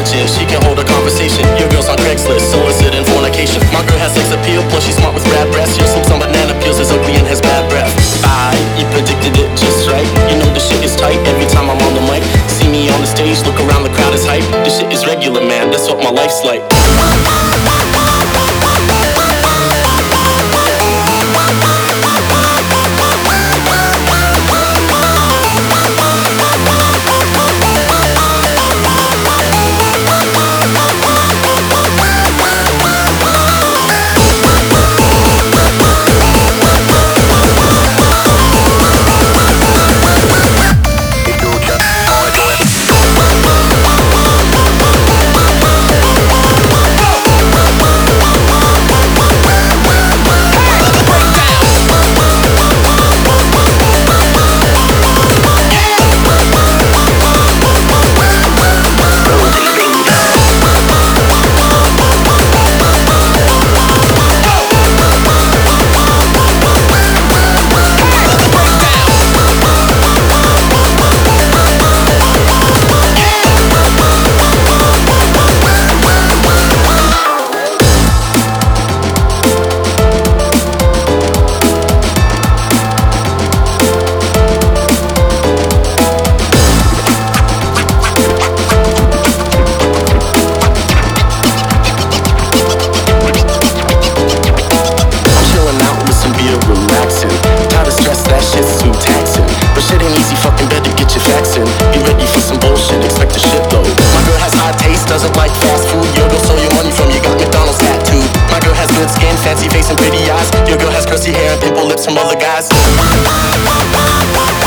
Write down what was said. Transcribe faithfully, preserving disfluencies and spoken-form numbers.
intelligent, she can hold a conversation. Your girl's on Craigslist, so is it in fornication. My girl has sex appeal, plus she's smart with bad breasts. Your slips on banana peels is ugly and has bad breath. I, you predicted it just right. You know the shit is tight every time I'm on the mic. See me on the stage, look around, the crowd is hype. This shit is regular, man, that's what my life's like. Doesn't like fast food. Your girl stole your money from you, got McDonald's tattooed. My girl has good skin, fancy face and pretty eyes. Your girl has crusty hair and pimple lips from other guys.